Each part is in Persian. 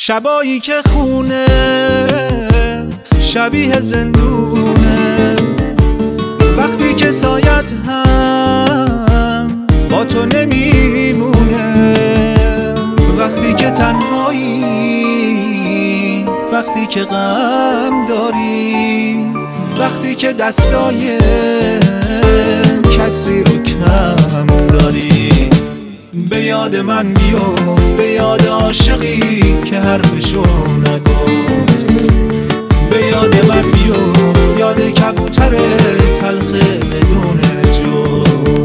شبایی که خونه شبیه زندونه، وقتی که سایت هم با تو نمیمونه، وقتی که تنهایی، وقتی که غم داری، وقتی که دستای کسی رو کم داری. به یاد من بیا، به یاد عاشقی که حرفشو نگفت. به یاد من بیا، یاد کبوتر تلخ بدون جو.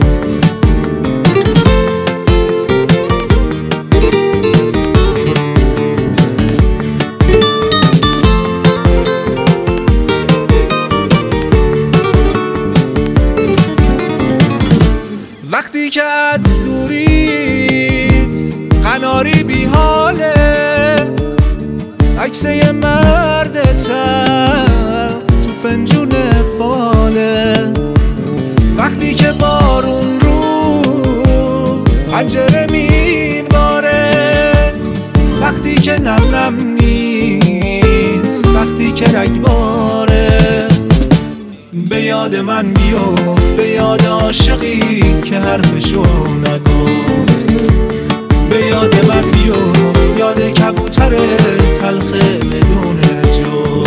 وقتی که از دوریت قناری بی حاله، عکس یه مرد تلخ تو فنجون فاله، وقتی که بارون رو پنجره میباره، وقتی که نم نم نیست، وقتی که رگباره. به یاد من بیا، به یاد عاشقی که حرفشو نگفت. به یاد من بیا، یاد کبوتر تلخ بدون جو.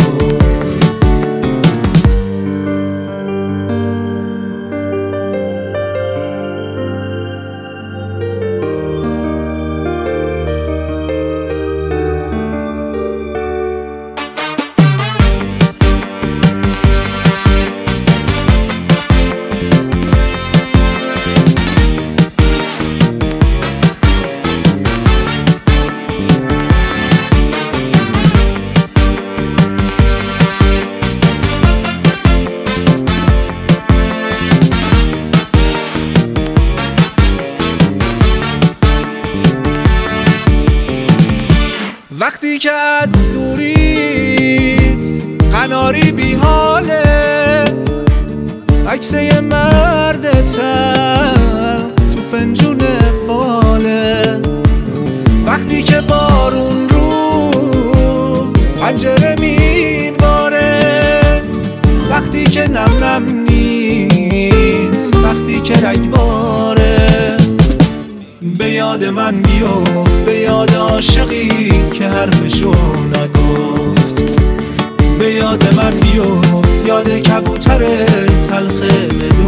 وقتی که از دوریت قناری بی حاله، عکس یه مرد تلخ تو فنجون فاله، وقتی که بارون رو پنجره میباره، وقتی که نم نم نیست، وقتی که رگباره. به یاد من بیا، به یاد عاشقی که حرفشو نگفت. به یاد من بیا، یاد کبوتر تلخ